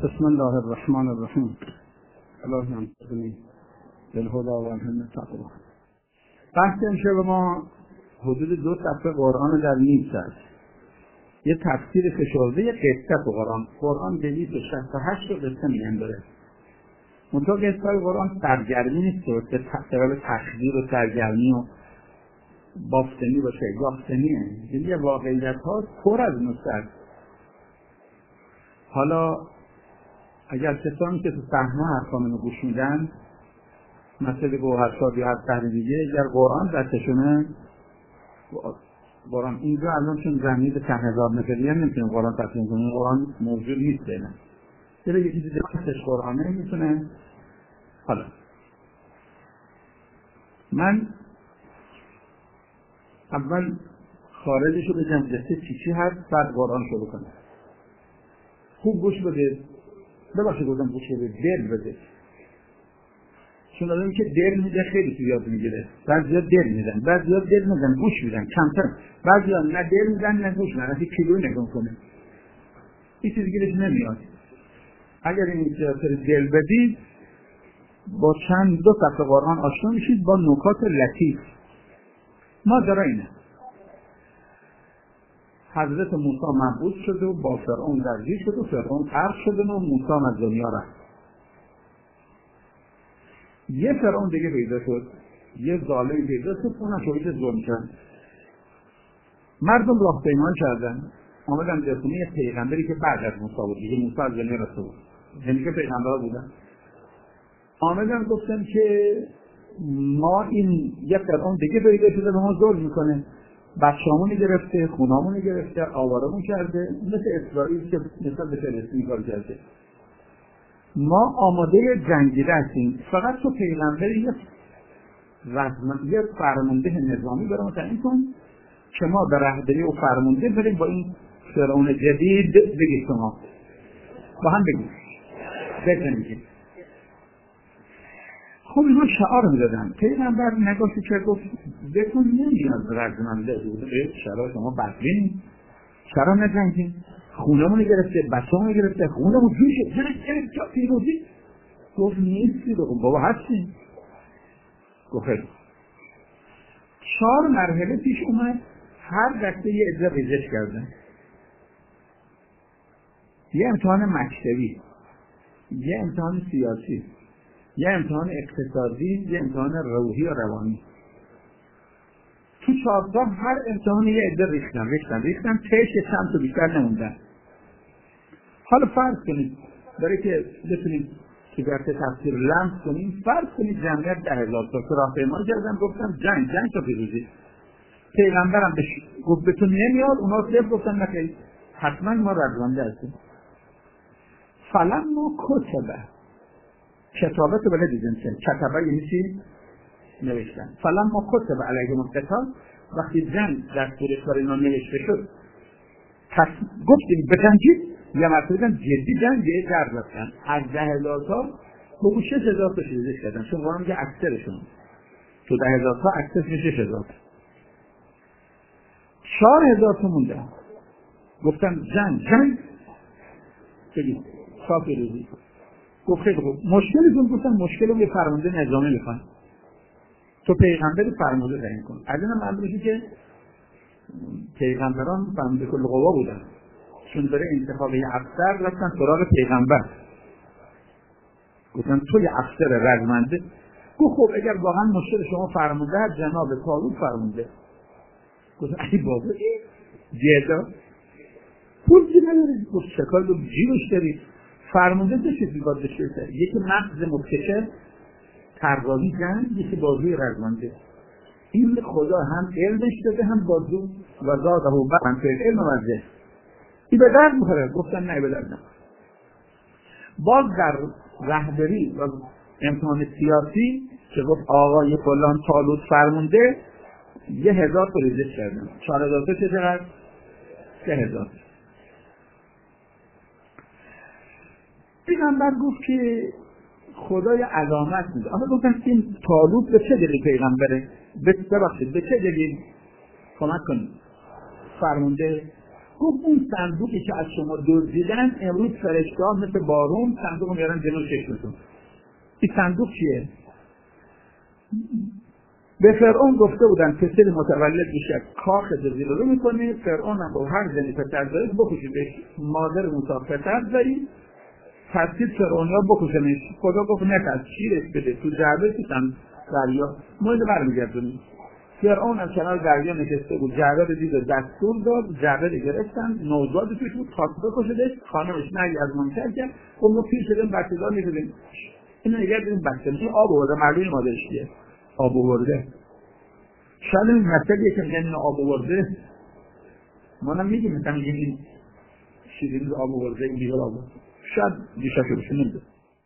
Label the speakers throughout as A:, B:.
A: بسم الله الرحمن الرحیم. اللهم انصرنی بالهدى والحکمة والتقوى. بحث امشب ما حدود 2 صفحه قرآن در نیم ساعت. یه تفسیر فشرده یه قصه تو قرآن 268 قصه میگن داره. منطقه قصه قرآن سرگرمی نیست که تقریبا تخدیر و سرگرمی و بافتنی باشه، یافتنیه. یه واقعیت ها پر از نصر. حالا اگر کسانی که تو صحنه حرفا رو گوش میدن، مثل گوهرشاد یا هر شهر دیگه، اگر قرآن دستشونه، قرآن اینجا الان چون زمین به 10,000 متریه نمیتونه قرآن تفسیر کنه، قرآن موجود نیست بینه یه یکی چیزی دستش قرآنه میتونه. حالا من اول خارجشو بگم قصه چی هست، بعد قرآن شروع کنم. خوب گوش بده، بباشه گفتم گوش بده، دل بده، چون آدمی که دل میده خیلی تو یاد میگیره. بعضیا دل میدن، بعضیا دل میدن گوش میدن کمتر، بعضیا نه دل میدن نه گوش میدن، اصلا کیلو نگاه کنه این چیز گیرش نمیاد. اگر این سیاست دل بدید با چند 2 صفحه قرآن آشنا میشید با نکات لطیف. ماجرا اینه: حضرت موسی مبعوث شد و با فرعون درگیر شد و فرعون غرق شد و موسی از دنیا رفت. یه فرعون دیگه پیدا شد، یه ظالم پیدا شد، اونم شروع ظلم کرد. مردم راهپیمایی کردن، آمدن به خونه یه پیغمبری که بعد از موسی بود، دیگه موسی از دنیا رفته بود، یعنی که پیغمبرها بودن. آمدن گفتن که ما این یه فرعون دیگه پیدا شده به ما ظلم میکنه، بچه‌مون گرفته، خونامون گرفته، آوارمون کرده، مثل اسرائیل که مثل به فلسطین کار کرده. ما آماده جنگیده هستیم، فقط تو پیغمبر یه فرمانده نظامی برام تعیین کن که ما به رهبری و فرمانده بریم با این فرعون جدید بگید، شما با هم بگید بزنید. خب اینا شعار میدادن. پیغمبر نگاهی که گفت بهتون نمیاد رزمنده بود، شعار شما بدبین، شعار نجنگین، خونمون گرفته، بچه‌مون گرفته، خونمون جوشه، جنگ جا پیروزی. گفت نیستی، بابا هستی. گفت 4 مرحله پیش اومد، هر دسته یه عده ریزش کردن. یه امتحان مکتبی، یه امتحان سیاسی، یه امتحان اقتصادی، یه امتحان روحی و روانی. تو 4 تا هر امتحان یه عده ریختن تهش چند تا بیشتر نموندن. حالا فرض کنید برای که بتونید که در تفسیر لمس کنیم، فرض کنید جمعیت 10,000 تا که راهپیمایی کردن، گفتن جنگ تا پیروزی. پیغمبرم گفت بهتون نمیاد، اونا صرف گفتن نخیر، حتما ما رزمنده هستیم. فلما کتبه، کتابت رو بله دیدن که کتبه یعنی چی؟ نوشتن. فلما کتبه علیهم القتال، وقتی جنگ دستورش برای اینا نوشته شد، گفتیم بجنگید، یا مرتبه جدی جنگ یه در رفتن. از 10,000 تا بگو 6,000 تا شیزش کردن، چون قرآن میگه اکثرشون تو 10,000 تا اکثر میشه 6,000. 4,000 تا مونده، گفتن جنگ بگید صافی روزی. گفت خیلی خوب، مشکلتون گفتن مشکلم یه فرمانده نظامی میخوان، تو پیغمبری فرمانده تعیین کن. از اینم معلوم میشه که پیغمبران فرمانده کل قوا بودن، چون برای انتخاب یه افسر رفتن سراغ پیغمبر، گفتن تو یه افسر رزمنده. گفت خب اگر واقعا مشکل شما فرمانده هست، جناب طالوت فرمانده. گفتن ای بابا جدا پول چی نداری؟ گفت شکال رو جیبش داری. فرمانده 2 چیزی باید بشه، یکی مغز مبتکر طراحی جنگ، یکی بازوی رزمنده. این خدا هم علمش داده هم بازو و زاده و هم فیل علم وزه این به درد میخوره. گفتن نه به درد نمیخوره. باز در رهبری و امتحان سیاسی که گفت آقای فلان طالوت فرمانده، 1,000 تا ریزش کردن. 4,000 تا چقدر؟ 3,000. پیغمبر گفت که خدای علامت میده. آخه گفتن این طالوت به چه دلیل پیغمبره؟ ببخشید به چه دلیل کمک کنید فرمانده؟ گفت اون صندوقی که از شما دزدیدن امروز فرشته‌ها مثل بارون صندوق رو میارن جلوی چشمتون. این صندوق چیه؟ به فرعون گفته بودن پسری متولد میشه کاخ جزیره رو میکنه. فرعون هم با هر زنی پسر دارید بکشیدش. مادر موسی پسر دارید ترتیب فرعونیا بکشنش. خدا گفت نکرد شیرش بده تو جعبه تو دریا مورد برمیگردونی. فرعون از کنار دریا نشسته بود، جعبه رو دید و دستور داد، جعبه رو گرفتن، نوزاد توش بود، خواست بکشدش. خانمش نگی از منکر کرد، خب ما پیر شدیم بچه‌دار میشدیم. اینو نگه داریم بچه این آب آورده، معلوم مادرش کیه؟ آب آورده. شاید این مسئله که میگن این آب آورده، ما هم میگیم مثلا میگیم این شیرین آب آورده، این دیگر آب آورده. شاید بیشتر بشه نمیده.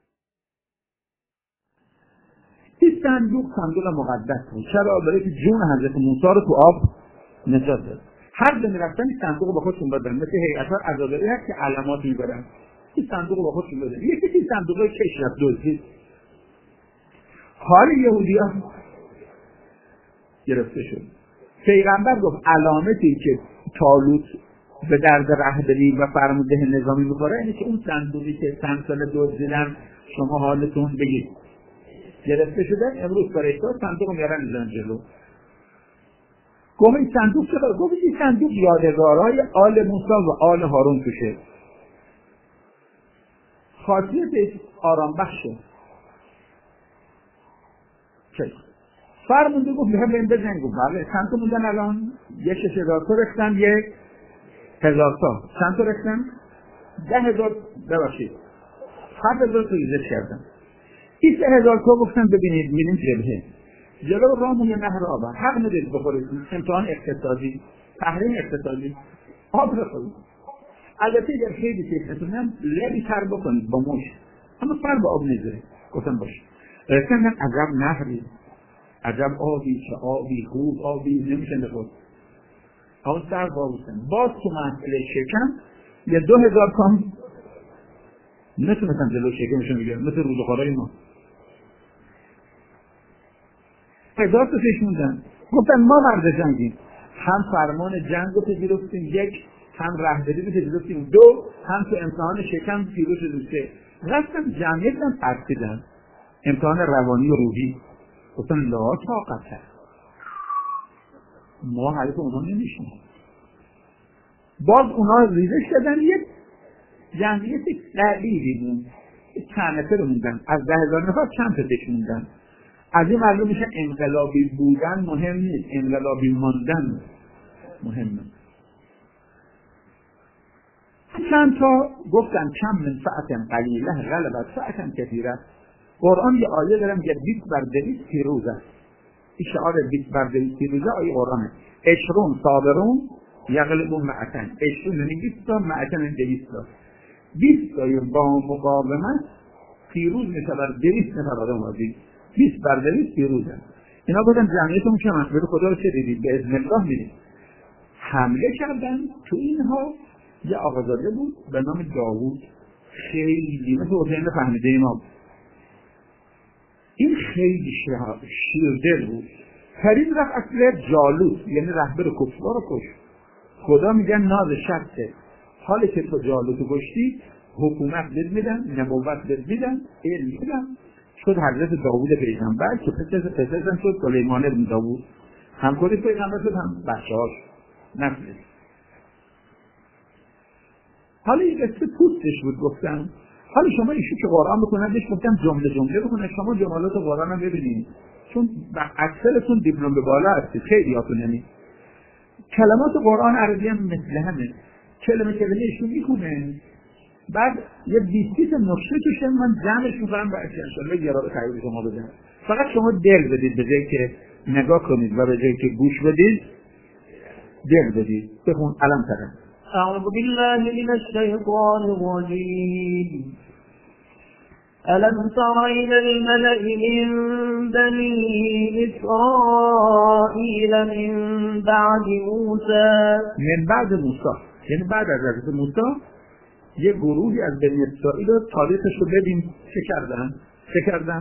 A: این صندوق مقدس بود. چرا؟ برای که جون حضرت موسی رو تو آب نجات داد. هر جا میرفتن این صندوق رو با خودشون بردن. مثل هیئت‌ها عزاداری هست که علامات میبرن. این صندوق رو با خودشون بردن. یکی این صندوق کش رفت دزدید. حال یهودی‌ها گرفته شد. پیغمبر گفت علامتی که طالوت به درد رهبری و فرمانده نظامی می‌خوره اینه که اون صندوقی که چند سال دزدیدن شما حالتون بگید گرفته شده. امروز فرشته‌ها صندوق میارن میذارن جلو. گفت این صندوق چرا؟ گفت این صندوق یادگارهای آل موسی و آل هارون توشه. خاصیتش آرام بخشه. چه؟ فرمانده گفت میخوام بریم بزنیم. گفت بله. چند تا موندن الان؟ 6,000 تا رفتن، 1,000 تا. چند تا رفتن؟ 10,000 ببخشید. 7,000 تا ریزش کردن. این 3,000 تا گفتن ببینید میریم جبهه. جلو رامون یه نهر آب. حق ندارید بخورید. امتحان اقتصادی، تحریم اقتصادی. آب بخورید. البته در خیلی فکرتونم لبی تر بکنید با موش. اما سر به آب نذارید. گفتم باشه. رسیدن عجب نهری. عجب آبی، چه آبی، خوب آبی، نمیشه نخورد. آن سر باوستن. باز تو مسئله شکم یه 2,000 تا نتونستن جلو شکمشون بگیرن. مثل روزخوارای ما. 1,000 تا پیش موندن. گفتن ما مرد جنگیم. هم فرمان جنگ رو پذیرفتیم، یک، هم رهبری رو پذیرفتیم، دو، هم تو امتحان شکم پیروز شدیم، سه. رفتن جمعیت هم ترسیدن. امتحان روانی و روحی. گفتن لا طاقت هست. ما حریف اونا نمیشیم. باز اونا ریزش کردن. یک جمعیت قلیلی موند. چند نفر رو موندن. از 10,000 نفر چند تا پیش موندن. از این معلوم میشه انقلابی بودن مهم نیست، انقلابی ماندن مهمه. چند تا گفتن کم من فئة قلیله غلبت فئة کثیره. قرآن یه آیه دارم که 20 بر 200 پیروز است. این شعار 20 بر 200 پیروزه آیه قرآنه. 20 صابرون یغلبون مئتن. 20 یعنی 20 تا، مئتن یعنی 200 تا. 20 تا با مقاومت پیروز میشه بر 200 نفر آدم بازی. 20 بر 200 پیروزه. اینا گفتن جمعیتون چه مسئله خدا رو چه دیدید؟ به اذن الله میدید. حمله کردن. تو اینها یه آقازاده بود به نام داوود. خیلی مثل حسین فهمیده ما. این خیلی شیردل بود. پرید رفت اصل جالوت یعنی رهبر کفار رو کش. خدا میگن ناز شرطه. حالی که تو جالوت رو کشتی حکومت بد میدن، نبوت بد میدن، علم میدن. شد حضرت داوود پیغمبر که پسرشم شد سلیمان ابن داوود. همکاری پیغمبر شد هم بچه هاش نفسه. حالا این قصه پوستش بود گفتم. حالا شما ایشو که قرآن بکنن بهش گفتم جمله بکنن. شما جملات قرآن هم ببینید چون اکثرتون دیپلم به بالا هستید. خیلی هاتون یعنی کلمات قرآن عربی هم مثل همه. کلمه ایشو میکنه بعد یه 20 نقشه توشه من جمعش میکنم و انشاءالله یه رابطه تغییر شما بدم. فقط شما دل بدید به جایی که نگاه کنید و به جایی که گوش بدید دل بدید. بخون علم ترم.
B: أعوذ بالله من الشيطان الرجيم. ألم تر إلى الملأ من بني إسرائيل من بعد موسى
A: یعنی بعد از حضرت موسی یه گروهی از بنی اسرائیل رو تاریخش رو ببین چه کردن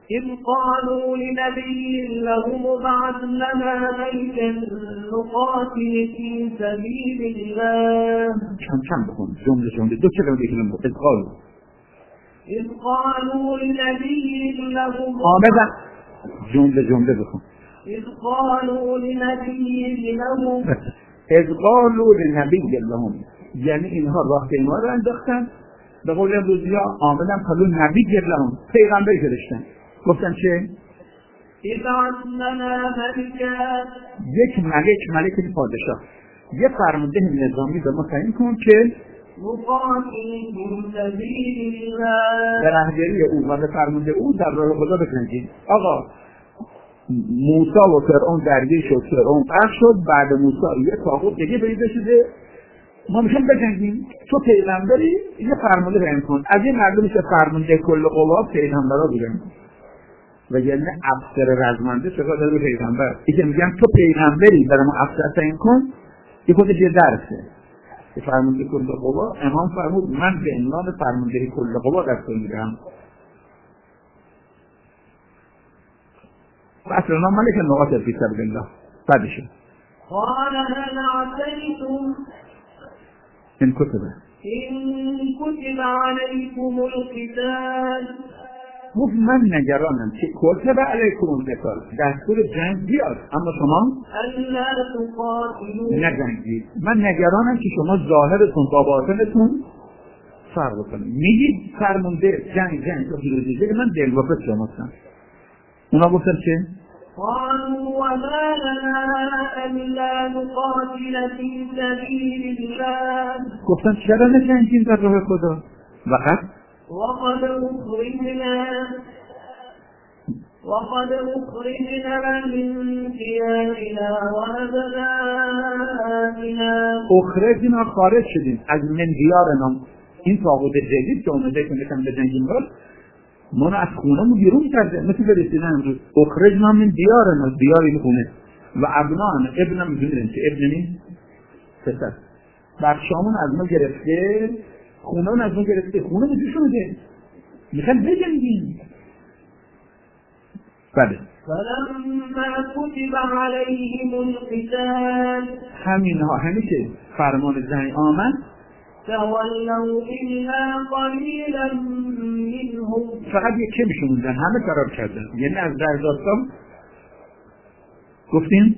B: إذ قالوا لنبي لهم ابعث لنا ملكا نقاتل في سبيل الله.
A: چند بخون جمله دو کلمه بگیرم. إذ
B: قالوا لنبي لهم
A: آمدن جمله بخون.
B: إذ قالوا لنبي لهم
A: إذ قالوا لنبي لهم، یعنی اینها راهپیما رو انداختن، به قول امروزی‌ها آمدن قالوا نبی لهم، پیغمبری فرستادن. گفتن چه؟
B: ابعث لنا ملکا،
A: یک ملک پادشاه، یه فرمانده نظامی به ما تعیین کن که
B: نقاتل فی سبیل الله،
A: در رهبری او و به فرمانده او در راه خدا بجنگیم. آقا موسی و فرعون درگیر شد، فرعون غرق شد، بعد موسی یه طاغوت دیگه پیدا شده، ما میخوایم بجنگیم، تو پیغمبری یه فرمانده تعیین کن. از این مردم میشه فرمانده کل قوا پیغمبرا بودن، و یعنی افسر رزمنده چقدر داره پیغمبر. این که میگن تو پیغمبری برای ما افسر تعیین کن، یه خودش یه درسه. که فرمانده کل قوا، امام فرمود من به عنوان فرمانده کل قوا دستور میدم. و اصلا ملک نقاتل فی سبیل الله. بعدش
B: قال هل عسیتم
A: این کتب
B: علیکم القتال،
A: گفت من نگرانم که کتب علیکم القتال، دستور جنگ بیاد اما شما
B: الا تقاتلوا،
A: نجنگید. من نگرانم که شما ظاهرتون با باطنتون فرق کنید. میگید فرمانده جنگ من دلواپس شما هستم. اونا گفتن چه؟
B: قالوا وما لنا الا نقاتل فی سبیل الله،
A: گفتن چرا نجنگیم در راه خدا؟
B: وقد أخرجنا من ديارنا وأبنائنا،
A: اخرجنا خارج شدیم از من دیارنا، این طاغوت جدید که اومده که میخوام بجنگیم ما رو از خونه‌مون بیرون کرده، مثل فلسطین امروز. اخرجنا من دیارنا، دیاری خونه، و ابنائنا، ابنم میدونیم که ابن نیست پسر، بخشامون از ما گرفته، خونه‌مون از ما گرفته، خونه بجوش اومده میخوام بجنگیم. بله
B: فلما كتب عليهم القتال،
A: همین که فرمان جنگ آمد
B: تولوا إلا قليلا منهم،
A: فقط یک کمیشون موندن، همه فرار کردن. یعنی از 10,000 تا گفتیم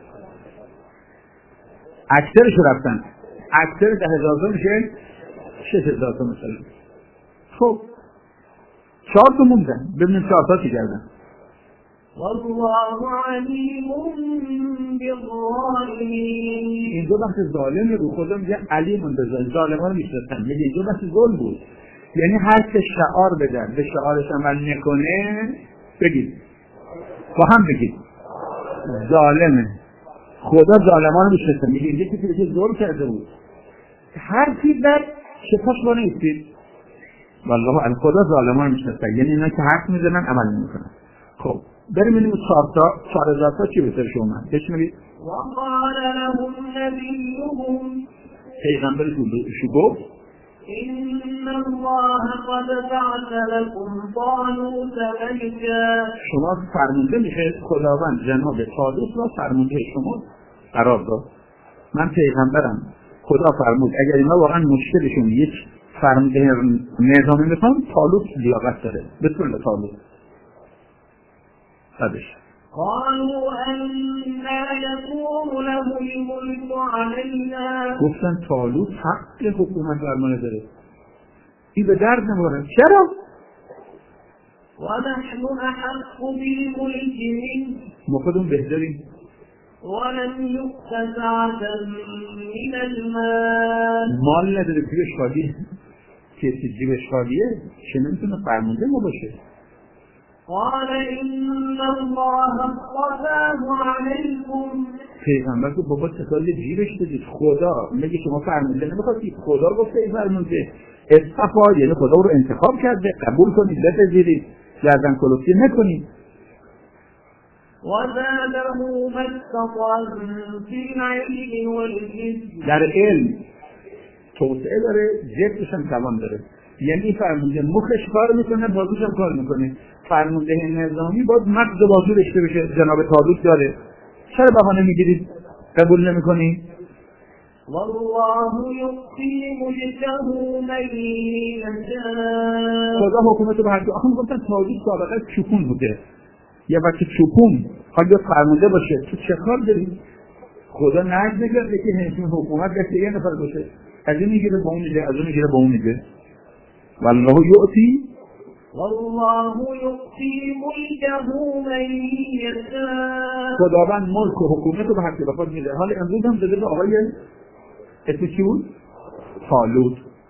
A: اکثرش رفتن، اکثر 10,000 تا میشه 6,000 تا مثلا. خب 4 تا موندن، ببینیم 4 تا چی کردن.
B: والله علیم بالظالمین،
A: اینجا بحث ظالم رو خدا میگه علیم بالظالمین، ظالمان رو میشناسن. میگه اینجا بحث ظلم بود، یعنی هر که شعار بدن به شعارش عمل نکنه بگید با هم بگید ظالمه. خدا ظالمان رو میشناسه. میگه اینجا کسی که ظلم کرده بود هر کی در شفاش با نیستید، والله علی خدا ظالمان رو میشناسه، یعنی اینا که حرف میزنن عمل نمیکنن. خب بریم اینو 4,000 تا چی بسر شما بشنوید.
B: وقال لهم نبیهم،
A: پیغمبرشو گفت
B: ان الله قد بعث لكم طالوت ملکا،
A: شما فرمانده میشه خداوند جناب طالوت را فرمانده شما قرار داد. من پیغمبرم، خدا فرمود اگر اینا واقعا مشکلشون یک فرمانده نظامی میخوان، طالوت لیاقت داره. بسم الله طالوت. بعدش
B: قالوا أنا يكون له الملك علينا،
A: گفتن طالوت حق حکومت بر ما نداره، این به درد نمیخوره. چرا؟
B: ونحن أحق بالملك منه
A: ما خودمون بهترین،
B: ولم يؤت سعة من المال،
A: مال نداره، جیبش خالیه. کسی جیبش خالیه چه نمیتونه فرمانده ما باشه.
B: قال إن الله اصطفاه عليكم،
A: پیغمبر که بابا تکال جیبش بدید، خدا میگه شما فرمانده نمیخواستید، خدا گفته این فرمانده اصطفا، یعنی خدا رو انتخاب کرده، قبول کنید، بپذیرید، گردن کلفتی نکنید.
B: وزاده بسطة في العلم والجسم،
A: در علم توسعه داره، جسمش هم توان داره. یعنی فرمانده مخش کار میکنه، بازوش هم کار میکنه. فرمانده نظامی باید مغز بازو داشته بشه. جناب طالوت داره. چرا بهانه میگیرید قبول نمیکنید؟
B: والله یؤتی ملکه من یشاء.
A: خدا حکومت رو به هر کی. آخه میگفتن طالوت سابقه چوپون بوده. یه وقت چوپون حالا فرمانده باشه تو چه کار داری؟ خدا نرد نگرده که همچین حکومت دست یه نفر باشه. از این میگیره با اون میده، از اون میگیره با اون میده. والله یؤتی
B: ملکه من یشاء.
A: خداوند ملک و حکومت رو به هر کی بخواد میده. حالا امروز هم داده به آقای اسم چی بود؟ طالوت.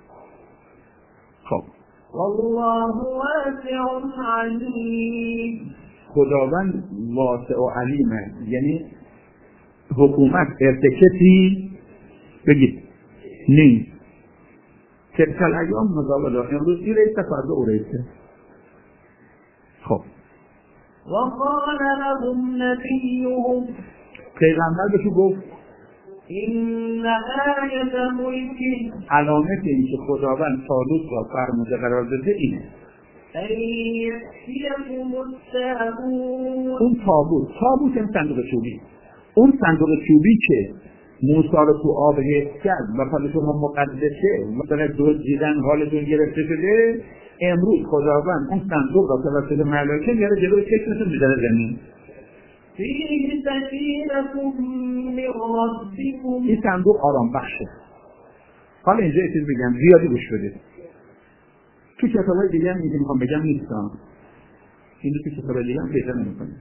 A: خب
B: والله واسع علیم.
A: خداوند واسع و علیمه، یعنی حکومت ارتکتی بگید نیست. تلکل ایام مزاولا، امروز این رئیسه فردا او رئیسه. خب
B: وقال لهم نبیهم
A: پیغمبر بهشون گفت
B: این آیت ملکی،
A: علامت این که خداوند طالوت را فرموده قرار داده اینه
B: ان یأتیکم التابوت.
A: اون تابوت این صندوق چوبی، اون صندوق چوبی که موسی رو تو آب حفظ کرد و پس شما مقدسه مثلا دزدیدن حالتون گرفته شده، امروز خداوند اون صندوق را توسط ملائکه میاره جلوی چشمتون میذاره زمین.
B: فیه سکینة من ربکم.
A: این صندوق آرام بخشه. حالا اینجا یه چیز بگم زیادی گوش بده. تو کتابای دیگه هم اینکه میخوام بگم نیستم، اینو تو کتابای دیگه هم پیدا نمی‌کنید.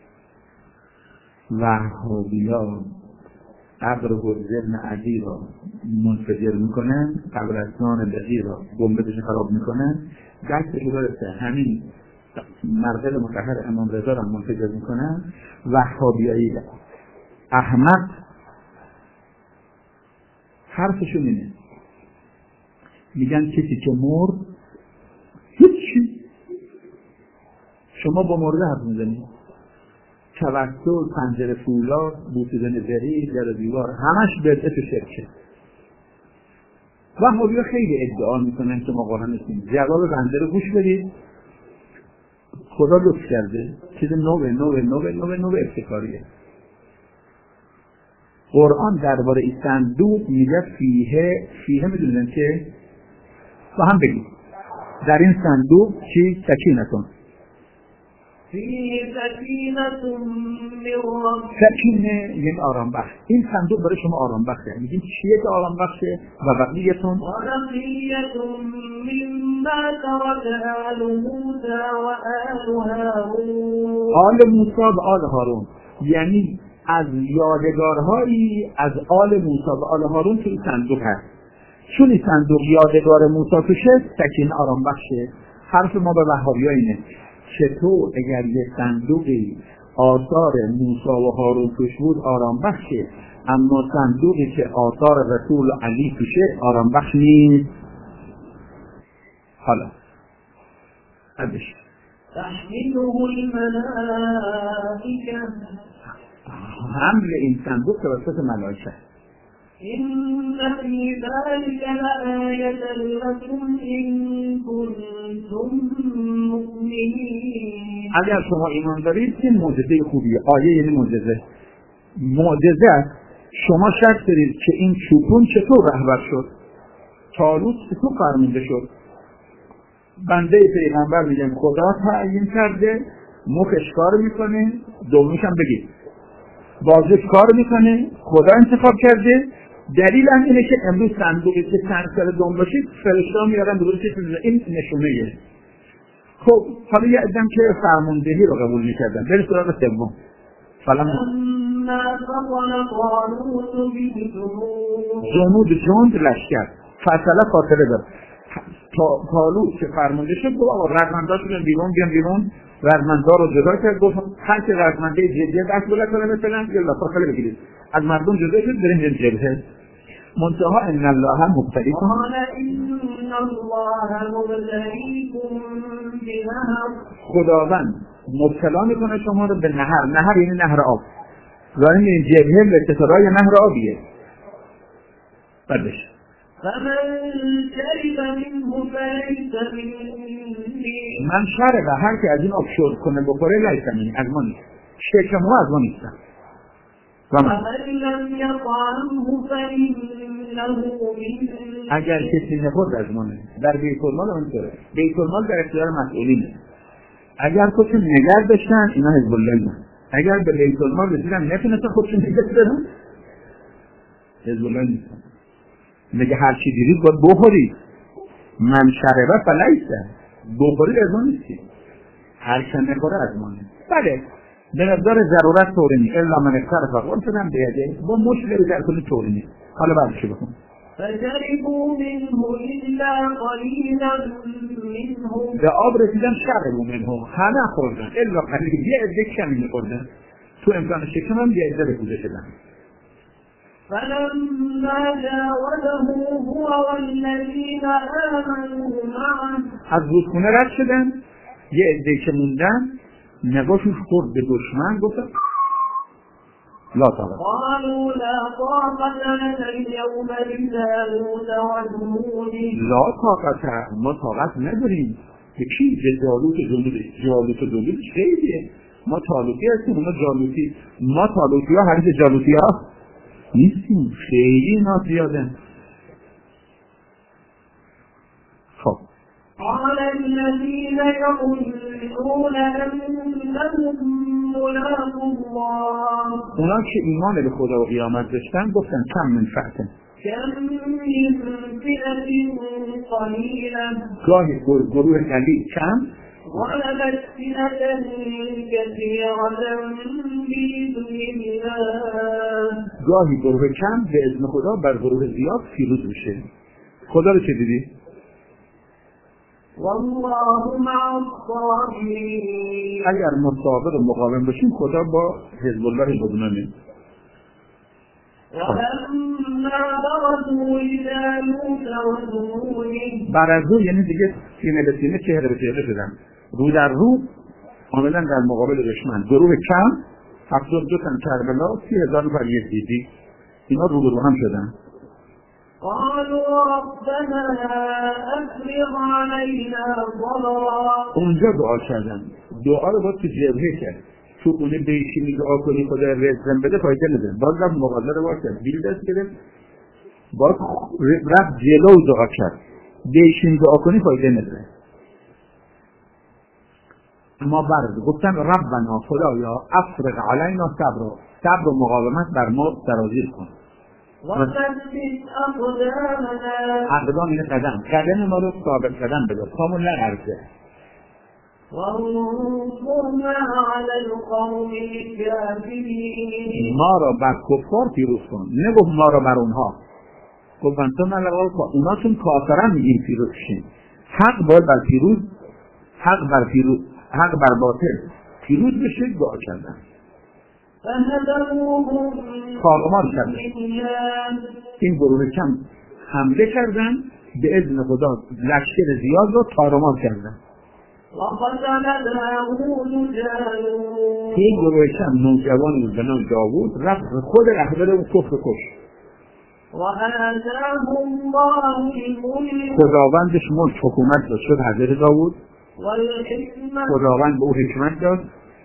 A: وهابی‌ها ابر گلزن علی را منفجر میکنن، قبرستان بقیع را گنبدش خراب میکنن، دستش رو دارسته همین مرقد مطهر امام رضا را منفجر میکنن. وهابیایی احمق حرفشون اینه، میگن کسی که مرد هیچی، شما با مرده حرف میزنید، توسل، پنجره فولاد، بوسیدن دری، در دیوار، همش بدعت و شرکه. وهابی‌ها خیلی ادعا میکنن که ما قرآن هستیم. جواب بنده رو گوش بدید. خدا لطف کرده، چیز نو ابتکاریه. قرآن درباره این صندوق میگه فیه میدونن که با هم بگید در این صندوق چی؟ سکینتون،
B: فیه سکینة من ربکم.
A: سکینه یعنی آرام بخش. این صندوق برای شما آرام بخشه. میگیم چیه که آرام بخشه؟ و بقیتون
B: مما ترک آل موسی و آل هارون.
A: آل موسی و آل هارون یعنی از یادگارهایی از آل موسی و آل هارون که این صندوق هست. چون این صندوق یادگار موسی توشه، سکینه آرام بخشه. حرف ما به وهابی‌ها اینه، چطور اگر یه صندوقی آثار موسی و هارون توش بود آرام بخشه، اما صندوقی که آثار رسول علی توشه آرام بخش نیست؟ حالا ادش
B: تحمله الملائکه.
A: حمل این صندوق توسط ملائکه.
B: إن في ذلك لآية لكم إن كنتم مؤمنين.
A: اگر شما ایمان دارید این معجزه خوبیه. آیه یعنی معجزه است. شما شک دارید که این چوپون چطور رهبر شد، طالوت چطور فرمانده شد. بنده پیغمبر میگم خدا تعیین کرده، مخش کار میکنه، دومیش هم بگید بازش کار میکنه، خدا انتخاب کرده. دلیل هم اینه که امروز صندوقی که چند سال دوم باشید فرشته ها میارن درست این نشونه. خب حالا یه ادم که فرماندهی رو قبول میکردن. بریم سراغ سوم. جنود لشکر فاصله فاصله دار. طالوت که فرمانده شد گفت آقا رزمندار شدن بیرون رزمندار رو جدا کرد، گفت هر که رزمنده جدیه دست بلند کنه مثلا یلا فاصله بگیرید، از مردم جدا شد بریم جبهه. منتها ان الله مبتلیکم،
B: قال ان الله مبتلیکم بنهر.
A: خداوند مبتلا میکنه شما رو به نهر یعنی نهر آب. ظاهر این جبهه به اتصالای نهر آبیه. بعدش
B: فمن شرب منه فليس مني.
A: من شربه هر که از این آب شرب کنه بخوره لیسمینی، از ما نیست. شکم ها از ما نیستن. اگر کسی نخورد از ما نیست. در بیت المال اونطوره. بیت المال در اختیار مسئولینه. اگر خودشون نگه داشتن اینا حزب الله، اگر به بیت المال رسیدن نتونستن خودشون نگه دارن حزب الله نیستن. میگه هر چی دیدید باید بخورید. من شربه فلیسه، بخورید از ما نیستی، هر چه نخوره از ما نیست. بله به مقدار ضرورت طوری الا من اخترف قلتنم بیده با مشکلی در کنی طوری نیست. حالا بعدش بخون.
B: فشربوا منه إلا قليلا منهم.
A: به آب رسیدن شربوا منه، همه خوردن الا قلیل، یه عده کمی خوردن. تو امکان شکم هم یه عده رسیده شدن.
B: فلما جاوزه هو والذين آمنوا معه.
A: از رودخونه رد شدن، یه عده که موندن نگاهشون خورد به دشمن، گفتن لا طاقت.
B: قالوا لا طاقت لنا اليوم بجالوت وجنوده.
A: لا طاقت، ما طاقت نداریم. به کی؟ به جالوت و جنوده خیلیه. ما طالوتی هستیم، اونا جالوتی. ما طالوتی ها حریف جالوتی ها نیستیم، خیلی ما زیاده. خب
B: قال الذين يظنون أنهم ملاقو الله.
A: اونا که ایمان به خدا و قیامت داشتن گفتن کم من فعتن،
B: كم من فئة قليلة
A: گاهی گروه قلیل کم
B: غلبت فئة كثيرة بإذن الله.
A: گاهی گروه کم به اذن خدا بر گروه زیاد پیروز میشه. خدا رو چه دیدی؟
B: والله مع الصابرين.
A: اگر مصابر و مقاوم باشیم خدا با حزب الله مضمنه.
B: ولما برزوا لجالوت وجنوده.
A: برزو یعنی دیگه سینه به سینه، چهره به چهره شدن، رو در رو آمدن در مقابل دشمن. گروه کم 72 تن کربلا، 30,000 نفر یزیدی، اینا رو به رو هم شدن.
B: قالوا ربنا أفرغ علينا صبرا.
A: اونجا دعا کردن. دعا رو باید تو جبهه کرد. تو اونه بیشینی دعا کنی خدا رزقم بده فایده نده. باز رفت مقابله رو باید کرد. بیل دست گرفت. باز رفت جلو دعا کرد. بیشینی دعا کنی فایده نده. ما برد گفتن ربنا خدایا افرغ علینا صبر و مقاومت بر ما سرازیر کن.
B: وثبت أقدامنا.
A: اقدام این قدم ما رو ثابت قدم بده، پامون نلرزه.
B: وانصرنا على القوم الكافرين.
A: ما را بر کفار پیروز کن، نگفت ما را بر اونها. گفتن تو ملقا اونا چون کافرن میگیم پیروز شیم. حق باید بر پیروز، حق بر باطل پیروز بشه. دعا کردن تارمار کردن. این گروه کم حمله کردن، به اذن خدا لشکر زیاد رو تارمار کردن. این گروه کم نوجوانی بود به نام داوود، رفت خود رهبر اون کفر کش. خداوندش ملک حکومت داد، شد حضرت داوود. خداوند به او حکمت داد،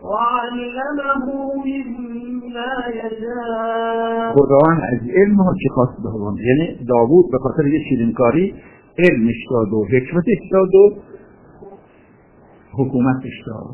A: خداوند از علم ها چی خواست بهوان، یعنی داوود به خاطر یه شیرینکاری علمش داد و حکمتش داد و حکومتش داد.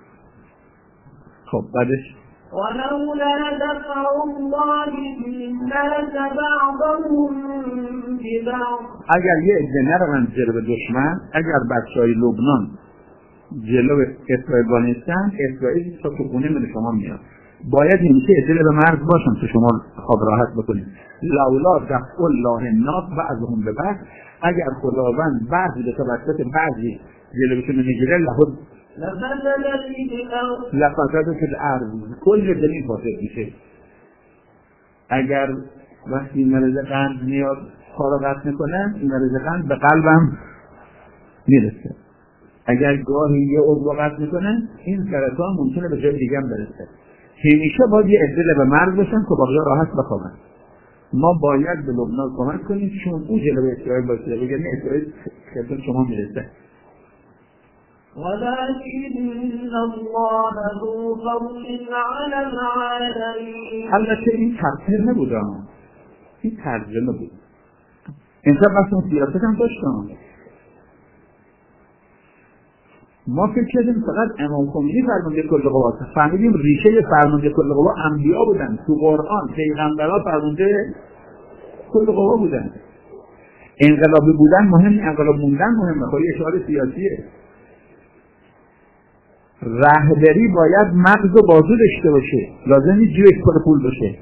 A: خب بعدش
B: ولولا دفع الله الناس بعضهم ببعض.
A: اگر یه عده نروند جلو دشمن، اگر بچهای لبنان جلو اسرائیل بانستن، اسرائیل تا تو خونه من شما میاد. باید این که عده به مرز باشن که شما خواب راحت بکنید. لولا دفع الله الناس بعضهم ببعض. اگر خداوند بعضی به توسط بعضی جلوشون نمیگیره لفظات که الارض کل زمین فاسد میشه. اگر وقتی مریض قند میاد پا رو قطع میکنن، این مریض قند به قلبم میرسه. اگر گاهی یه عضو قطع میکنن، این سرطان ممکنه به جای دیگه هم برسه. همیشه باید یه عدل به مرز بشن که باقی راحت بخوابن. ما باید به لبنان کمک کنیم چون او جلوی اسرائیل باشه، بگرنه اسرائیل خیلی شما میرسه.
B: ولكن الله ذو فضل على العالمين.
A: البته این تفسیر نبود، این ترجمه بود. انسان بحث سیاست هم داشتم. ما فکر کردیم فقط امام خمینی فرمانده کل قوا، فهمیدیم ریشه فرمانده کل قوا انبیا بودن. تو قرآن پیغمبرها فرمانده کل قوا بودن. انقلابی بودن مهم، انقلاب موندن مهمه. خب اشاره سیاسیه. رهبری باید مغز و بازو داشته باشه، لازم نیست جیبش پر پول باشه.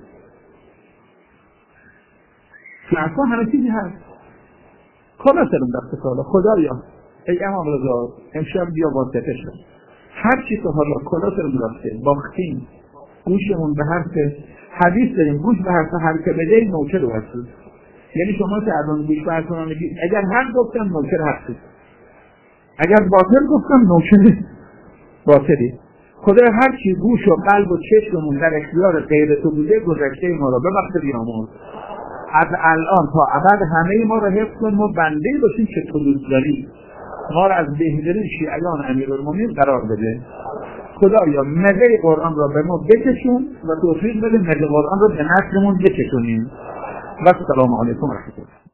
A: شرفا همه چیزی هست. کلا سرم دست کالا خدایا ای امام رضا امشب بیا واسطه شد. هر چی که حالا کلا سرم دسته باختیم، گوشمون به حرف حدیث داریم، گوش به حرف هر که بده نوکر رو هستید. یعنی شما که الان گوش به حرف من میگید اگر هر گفتم نوکر هستید، اگر باطل گفتم نوکر باطلی. خدا هر چی گوش و قلب و چشممون در اختیار غیر تو بوده گذشته ما را ببخش بیامرز. از الان تا ابد همه ما را حفظ کن، ما بنده باشیم که تو دوست داری. ما را از بهترین شیعیان امیرالمومنین قرار بده. خدایا مزه قرآن را به ما بکشون و توفیق بده مزه قرآن را به نسلمون بکشونیم. و السلام علیکم و رحمت الله.